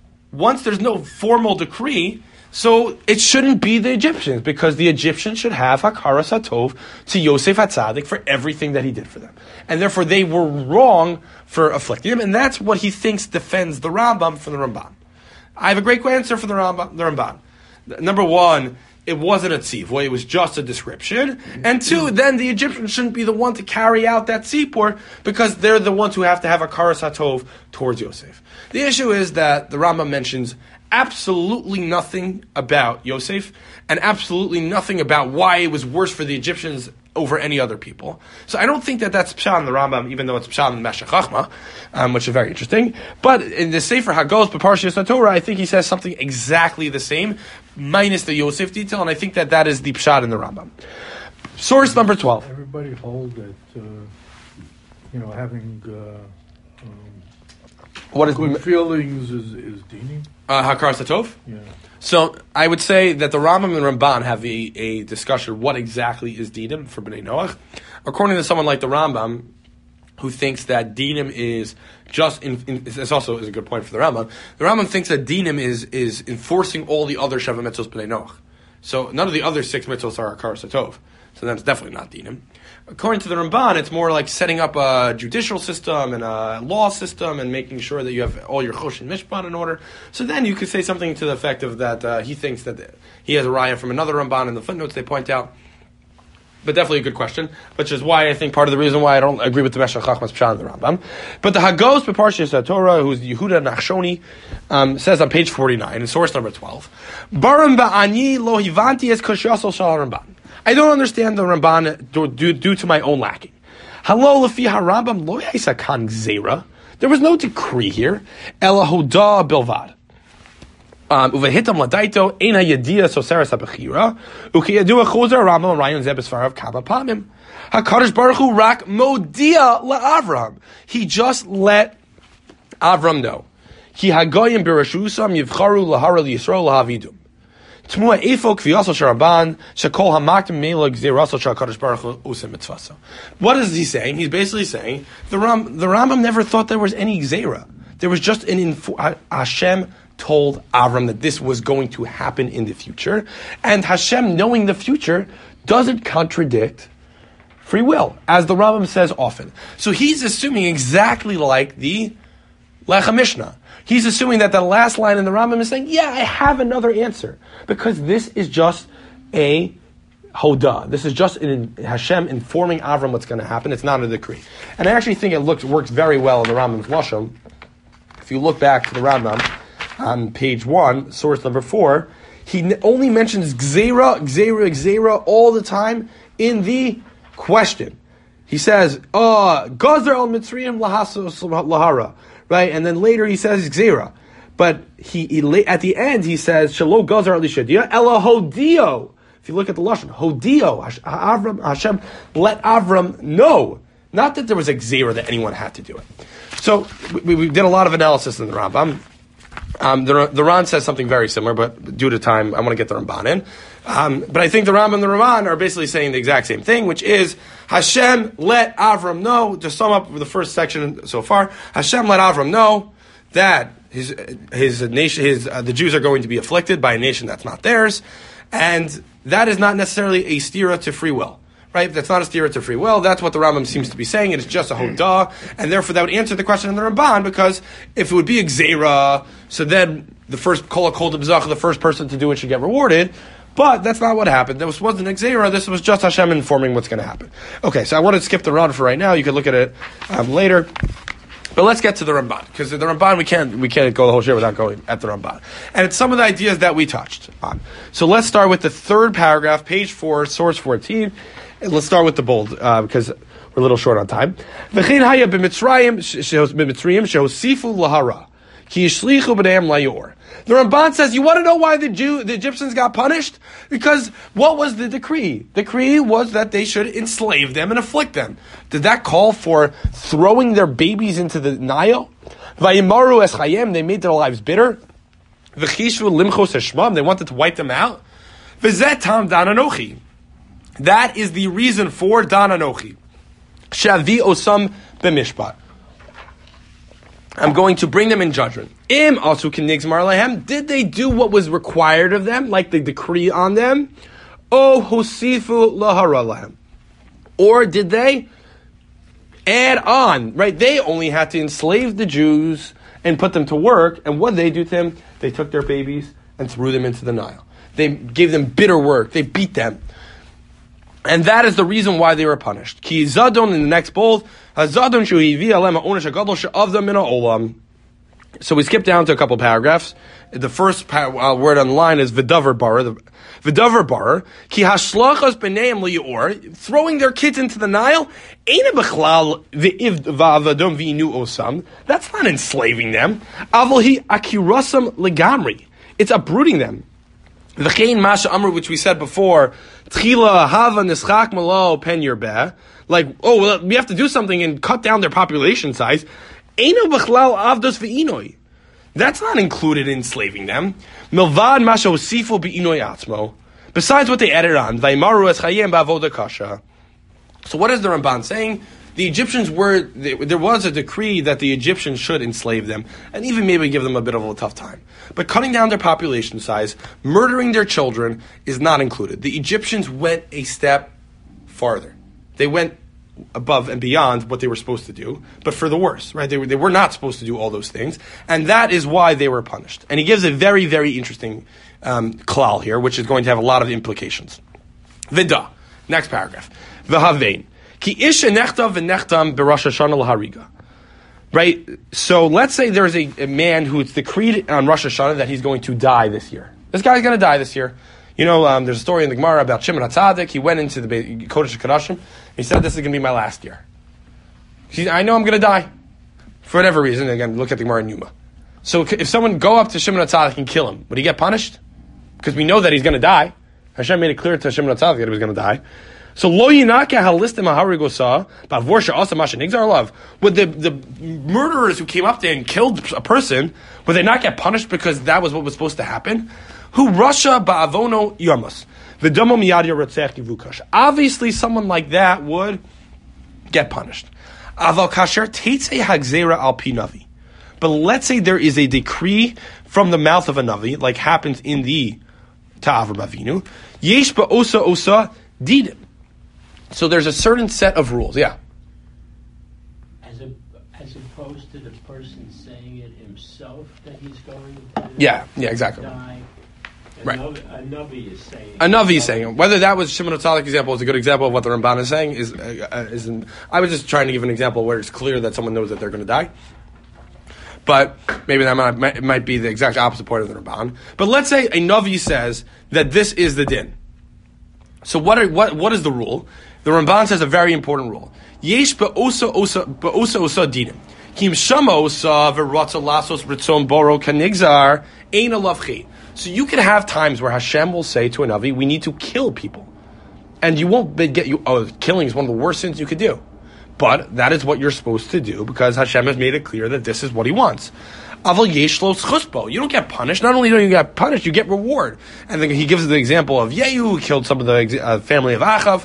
formal decree, so it shouldn't be the Egyptians, because the Egyptians should have Hakaras HaTov to Yosef HaTzadik for everything that he did for them. And therefore they were wrong for afflicting him, and that's what he thinks defends the Rambam from the Ramban. I have a great answer for the Ramban. Number one, it wasn't a tzivor, it was just a description. And two, then the Egyptians shouldn't be the one to carry out that tzipor, because they're the ones who have to have a karas hatov towards Yosef. The issue is that the Rambam mentions absolutely nothing about Yosef, and absolutely nothing about why it was worse for the Egyptians over any other people. So I don't think that that's Pshat in the Rambam, even though it's Pshat in the Meshech Chochmah, which is very interesting. But in the Sefer Hagos, B'Parshas HaTorah, I think he says something exactly the same, minus the Yosef detail, and I think that is the Pshat in the Rambam. Source number 12. Everybody hold that, having what is good feelings is dinim? Hakaras HaTov? Yeah. So I would say that the Rambam and Ramban have a discussion what exactly is dinim for Bnei Noach. According to someone like the Rambam, who thinks that dinim is just this also is a good point for the Rambam. The Rambam thinks that dinim is enforcing all the other Sheva mitzvos Bnei Noach. So none of the other 6 mitzvos are Hakaras HaTov. So that's definitely not dinim. According to the Ramban, it's more like setting up a judicial system and a law system and making sure that you have all your chosh and mishpat in order. So then you could say something to the effect of that he thinks that he has a raya from another Ramban in the footnotes they point out. But definitely a good question, which is why I think part of the reason why I don't agree with the Meshech Chochmah's Pshat in the Rambam. But the Hagos B'Parshas HaTorah, who's Yehuda Nachshoni, says on page 49, in source number 12, Baram ba'ani lo hivanti es koshasol shal Ramban. I don't understand the Ramban due to my own lacking. Halo lefi harambam lo yaisa kan gzeira. There was no decree here. Ela hoda bilvad. Uvehitam ladaito ena yedia soseres habechira. Ukiyadua chozer Rambam rayon zebesfarav kama pamim. Hakadosh Baruch Hu rak modia laAvram. He just let Avram know. Ki hagoyim birashusam yivcharu lahara liyisrael lahavidum. Tmua efo kviyasol sharaban shekol hamaktim meila gzeirasol shakadosh baruch hu usim mitzvasa. What is he saying? He's basically saying the Rambam never thought there was any gzeira. There was just Hashem told Avram that this was going to happen in the future, and Hashem knowing the future doesn't contradict free will, as the Rambam says often. So he's assuming exactly like the Lecha Mishnah. He's assuming that the last line in the Rambam is saying, yeah, I have another answer. Because this is just a Hodah. This is just Hashem informing Avram what's going to happen. It's not a decree. And I actually think it works very well in the Rambam's Lashon. If you look back to the Rambam on page 1, source number 4, he only mentions Gzeira all the time in the question. He says, Gazer al Mitzrayim lahasos lahara. Right? And then later he says Gzeira. But he at the end he says, Shalo Gazer al Lishadia, Ela Hodio. If you look at the Lashon, Hodio, Hashem let Avram know. Not that there was a Gzeira that anyone had to do it. So we did a lot of analysis in the Rambam. The Ran says something very similar, but due to time, I want to get the Ramban in. But I think the Rambam and the Ramban are basically saying the exact same thing, which is Hashem let Avram know. To sum up the first section so far, Hashem let Avram know that his nation, the Jews are going to be afflicted by a nation that's not theirs, and that is not necessarily a stira to free will. Right? That's not a stira to free will. That's what the Rambam seems to be saying. It is just a hodah, and therefore that would answer the question in the Ramban, because if it would be a gzeira, so then the first kol b'zach, the first person to do it should get rewarded. But that's not what happened. This wasn't a gzeira. This was just Hashem informing what's going to happen. Okay, so I want to skip the Ran for right now. You can look at it later. But let's get to the Ramban, because the Ramban we can't go the whole share without going at the Ramban, and it's some of the ideas that we touched on. So let's start with the third paragraph, page 4, source 14. And let's start with the bold, because we're a little short on time. V'chein haya b'mitzrayim shehosifu lahara ki yishlichu b'neihem layor. The Ramban says, you want to know why the Egyptians got punished? Because what was the decree? The decree was that they should enslave them and afflict them. Did that call for throwing their babies into the Nile? Vayimaru es chayim, they made their lives bitter. V'chishu limchos hashmam, they wanted to wipe them out. V'zet tam dan anochi. That is the reason for Dan Anochi. Shavi osam b'mishpat. I'm going to bring them in judgment. Im asu kinigzmar lehem. Did they do what was required of them, like the decree on them? O hosifu lahara lehem. Or did they add on? Right? They only had to enslave the Jews and put them to work. And what did they do to them? They took their babies and threw them into the Nile. They gave them bitter work. They beat them. And that is the reason why they were punished. Ki zadon in the next bold, hazadon shuhivi alem ha'onish hagadol she'avdam min ha'olam. So we skip down to a couple paragraphs. The first word on the line is v'davar bara. V'davar bara ki hashlachas b'neim liyor, throwing their kids into the Nile. Eina b'chlal v'ivd v'avadom v'inu osam. That's not enslaving them. Avalhi akirasam legamri. It's uprooting them. V'chein masha amru, which we said before, tchila hava nischak malo pen yerbeh, like, oh, well, we have to do something and cut down their population size. Eino b'chlal avdos v'inoi. That's not included in enslaving them. Milvad masha osifu b'inoi atzmo. Besides what they added on, vaymaru es chayim ba'avoda kasha. So what is the Ramban saying? The Egyptians there was a decree that the Egyptians should enslave them, and even maybe give them a bit of a tough time. But cutting down their population size, murdering their children, is not included. The Egyptians went a step farther. They went above and beyond what they were supposed to do, but for the worse, right? They were not supposed to do all those things, and that is why they were punished. And he gives a very, very interesting klal here, which is going to have a lot of implications. Vida, next paragraph. V'havein. Ki isha nechtav v'nechtam b'Rosh Hashanah l'hariga. Right? So let's say there's a man who's decreed on Rosh Hashanah that he's going to die this year. This guy's going to die this year. You know, there's a story in the Gemara about Shimon HaTzadik. He went into the Kodesh HaKodashim. He said, this is going to be my last year. I know I'm going to die. For whatever reason. Again, look at the Gemara in Yuma. So if someone go up to Shimon HaTzadik and kill him, would he get punished? Because we know that he's going to die. Hashem made it clear to Shimon HaTzadik that he was going to die. So lo yinaka halistim aharigosa bavorsha asa masha nigzar love. Would the murderers who came up there and killed a person, would they not get punished because that was what was supposed to happen? Who rasha ba'avono yamas v'damo miyad yaratzech yivukash. Obviously, someone like that would get punished. Aval kasher teitzei hagzera al pi navi. But let's say there is a decree from the mouth of a navi, like happens in the Ta'avram Avinu. Yesh ba'osa osa didim. So there's a certain set of rules, yeah. As opposed to the person saying it himself that he's going to exactly. die. Right. A Navi is saying. A Navi is saying. Whether that was Shimon HaTzadik example is a good example of what the Ramban is saying I was just trying to give an example where it's clear that someone knows that they're going to die. But maybe that might be the exact opposite point of the Ramban. But let's say a Navi says that this is the din. So what is the rule? The Ramban says a very important rule. Yesh ba'osa dinim. Kim shama osa v'ratza lasos ritzon boro kanigzar ein alav chet. So you can have times where Hashem will say to a Navi, we need to kill people. And you won't killing is one of the worst sins you could do. But that is what you're supposed to do because Hashem has made it clear that this is what He wants. Aval yesh lo schuspo. You don't get punished. Not only do you get punished, you get reward. And then he gives the example of Yehu, who killed some of the family of Achav.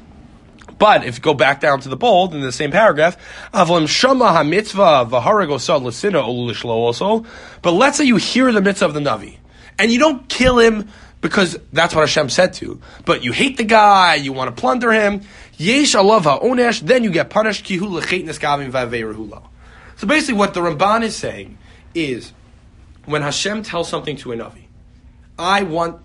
But if you go back down to the bold in the same paragraph, Avlim shama ha-mitzvah v'harag osa l'sina olu l'shlo also. But let's say you hear the mitzvah of the Navi, and you don't kill him because that's what Hashem said to, but you hate the guy, you want to plunder him, yesh alav ha'onesh, then you get punished, kihu l'chet neskavim v'aveiruhu lo. So basically what the Ramban is saying is, when Hashem tells something to a Navi, I want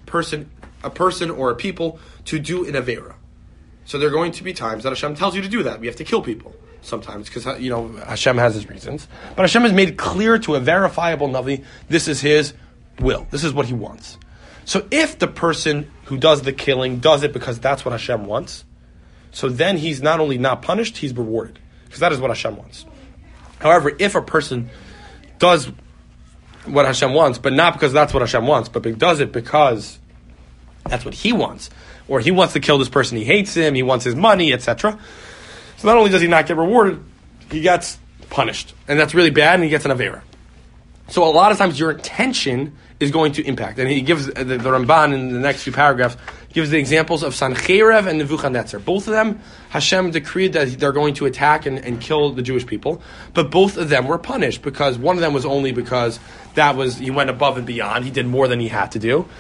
a person or a people to do an Aveira. So there are going to be times that Hashem tells you to do that. We have to kill people sometimes because Hashem has His reasons. But Hashem has made clear to a verifiable Navi, this is His will. This is what He wants. So if the person who does the killing does it because that's what Hashem wants, so then he's not only not punished, he's rewarded. Because that is what Hashem wants. However, if a person does what Hashem wants, but not because that's what Hashem wants, but does it because that's what He wants, or he wants to kill this person, he hates him, he wants his money, etc. So not only does he not get rewarded, he gets punished. And that's really bad, and he gets an Aveira. So a lot of times your intention is going to impact. And he gives, the Ramban in the next few paragraphs, gives the examples of Sancheirav and Nebuchadnezzar. Both of them, Hashem decreed that they're going to attack and kill the Jewish people. But both of them were punished because one of them was only because he went above and beyond. He did more than he had to do.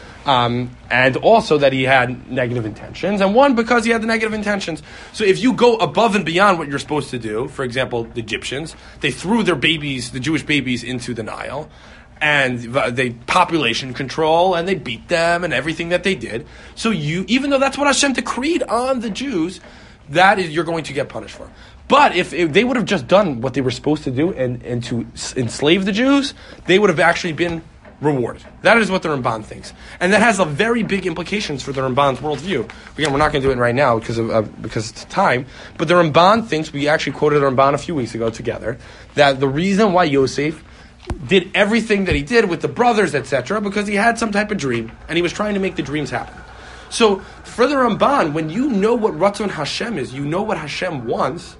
And also that he had negative intentions. And one because he had the negative intentions. So if you go above and beyond what you're supposed to do, for example, the Egyptians, they threw their babies, the Jewish babies, into the Nile. And they population control, and they beat them, and everything that they did. So even though that's what Hashem decreed on the Jews, you're going to get punished for. But if they would have just done what they were supposed to do and to enslave the Jews, they would have actually been rewarded. That is what the Ramban thinks, and that has a very big implications for the Ramban's worldview. Again, we're not going to do it right now because it's time. But the Ramban thinks, we actually quoted the Ramban a few weeks ago together, that the reason why Yosef did everything that he did with the brothers, etc., because he had some type of dream, and he was trying to make the dreams happen. So, for the Ramban, when you know what Ratzon Hashem is, you know what Hashem wants,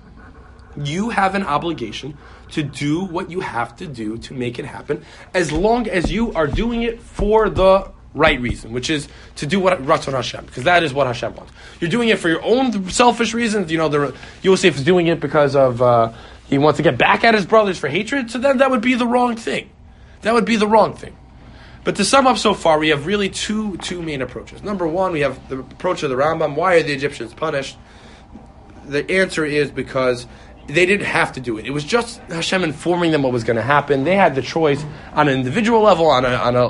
you have an obligation to do what you have to do to make it happen, as long as you are doing it for the right reason, which is to do what Ratzon Hashem, because that is what Hashem wants. You're doing it for your own selfish reasons. Yosef is doing it because of he wants to get back at his brothers for hatred, so then that would be the wrong thing. That would be the wrong thing. But to sum up so far, we have really two main approaches. Number one, we have the approach of the Rambam. Why are the Egyptians punished? The answer is because they didn't have to do it. It was just Hashem informing them what was going to happen. They had the choice on an individual level, on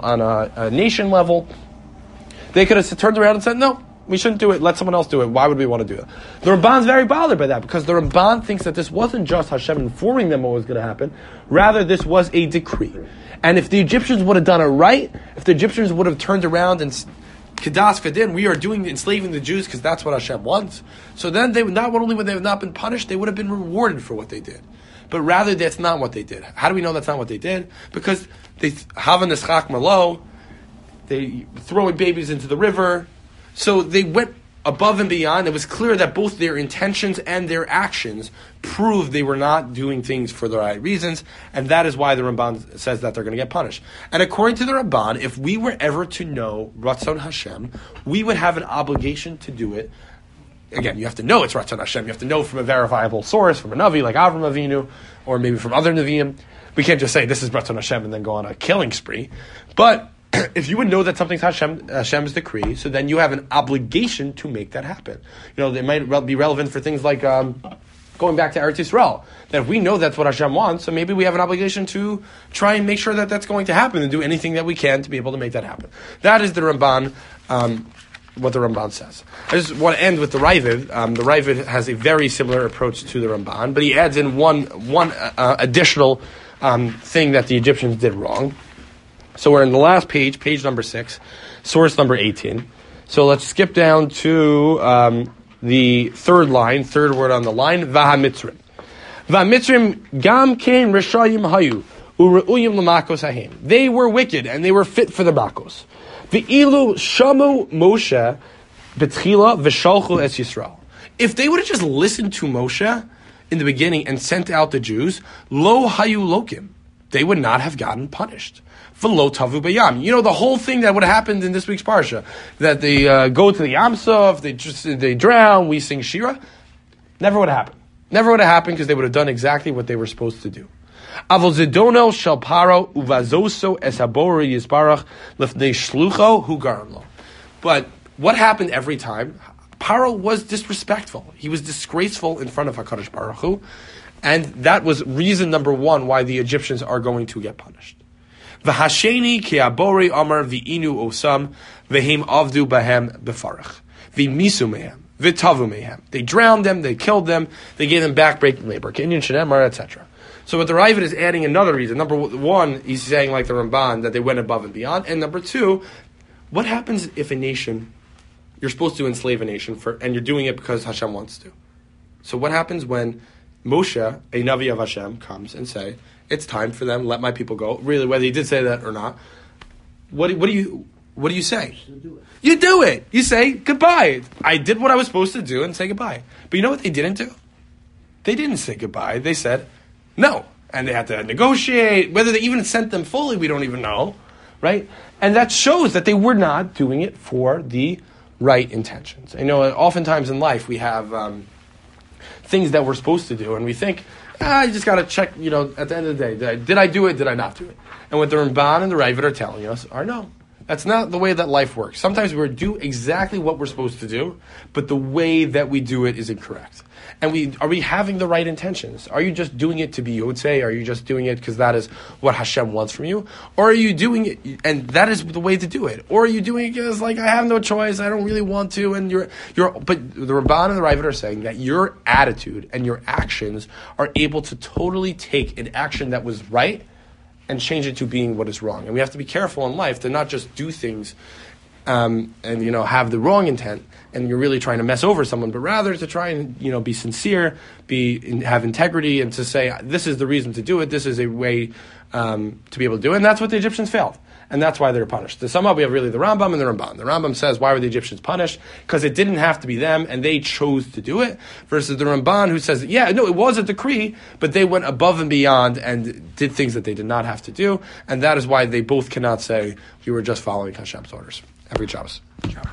a nation level. They could have turned around and said, no, we shouldn't do it. Let someone else do it. Why would we want to do it? The Ramban's very bothered by that because the Ramban thinks that this wasn't just Hashem informing them what was going to happen. Rather, this was a decree. And if the Egyptians would have done it right, if the Egyptians would have turned around and Kedas Kadin, we are enslaving the Jews because that's what Hashem wants. So then not only would they have not been punished, they would have been rewarded for what they did. But rather, that's not what they did. How do we know that's not what they did? Because they have an Ischak Malo, they throwing babies into the river. So they went above and beyond. It was clear that both their intentions and their actions proved they were not doing things for the right reasons, and that is why the Ramban says that they're going to get punished. And according to the Ramban, if we were ever to know Ratzon Hashem, we would have an obligation to do it. Again, you have to know it's Ratzon Hashem. You have to know from a verifiable source, from a Navi like Avram Avinu, or maybe from other Nevi'im. We can't just say this is Ratzon Hashem and then go on a killing spree. But if you would know that something's Hashem's decree, so then you have an obligation to make that happen. It might be relevant for things like going back to Eretz Yisrael. That if we know that's what Hashem wants, so maybe we have an obligation to try and make sure that that's going to happen and do anything that we can to be able to make that happen. That is the Ramban, what the Ramban says. I just want to end with the Ravid. The Ravid has a very similar approach to the Ramban, but he adds in one additional thing that the Egyptians did wrong. So we're in the last page, page number 6, source number 18. So let's skip down to the third line, third word on the line, V'hamitzrim. V'hamitzrim gam kein reshayim hayu u're'uyim l'makos hahem. They were wicked and they were fit for the makos. V'ilu shamu Moshe betchila v'shalchu es Yisrael. If they would have just listened to Moshe in the beginning and sent out the Jews, lo hayu lokim, they would not have gotten punished. V'lo tavu bayam. The whole thing that would have happened in this week's parsha, that they go to the Yam Suf, they drown, we sing Shira, never would have happened. Never would have happened because they would have done exactly what they were supposed to do. Avol zidonel shel paro uvazoso es habori yisbarach lefnei shlucho hu garam lo. But what happened every time? Paro was disrespectful. He was disgraceful in front of HaKadosh Baruch Hu, and that was reason number one why the Egyptians are going to get punished. V'hasheni ki abori amar v'inu osam v'hem avdu bahem befarach v'misu mehem v'tavu mehem. They drowned them, they killed them, they gave them backbreaking labor, kinyan shenemar, etc. So what the Ravid is adding another reason. Number one, he's saying like the Ramban that they went above and beyond, and number two, what happens if a nation, you're supposed to enslave a nation and you're doing it because Hashem wants to? So what happens when Moshe, a Navi of Hashem, comes and say, it's time for them, let my people go. Really, whether he did say that or not, what do you say? You do it. You say, goodbye. I did what I was supposed to do and say goodbye. But you know what they didn't do? They didn't say goodbye. They said no. And they had to negotiate. Whether they even sent them fully, we don't even know. Right? And that shows that they were not doing it for the right intentions. Oftentimes in life we have things that we're supposed to do, and we think, you just got to check, at the end of the day, did I do it, did I not do it? And what the Ramban and the Ravid are telling us are no. That's not the way that life works. Sometimes we do exactly what we're supposed to do, but the way that we do it is incorrect. And are we having the right intentions? Are you just doing it to be Yotzei? Are you just doing it because that is what Hashem wants from you? Or are you doing it, and that is the way to do it? Or are you doing it because, I have no choice, I don't really want to, and but the Ramban and the Ravid are saying that your attitude and your actions are able to totally take an action that was right and change it to being what is wrong. And we have to be careful in life to not just do things and have the wrong intent, and you're really trying to mess over someone, but rather to try and be sincere, have integrity, and to say this is the reason to do it. This is a way to be able to do it, and that's what the Egyptians failed, and that's why they're punished. So somehow we have really the Rambam and the Ramban. The Rambam says why were the Egyptians punished? Because it didn't have to be them, and they chose to do it. Versus the Ramban who says it was a decree, but they went above and beyond and did things that they did not have to do, and that is why they both cannot say we were just following Hashem's orders. Every Shabbos.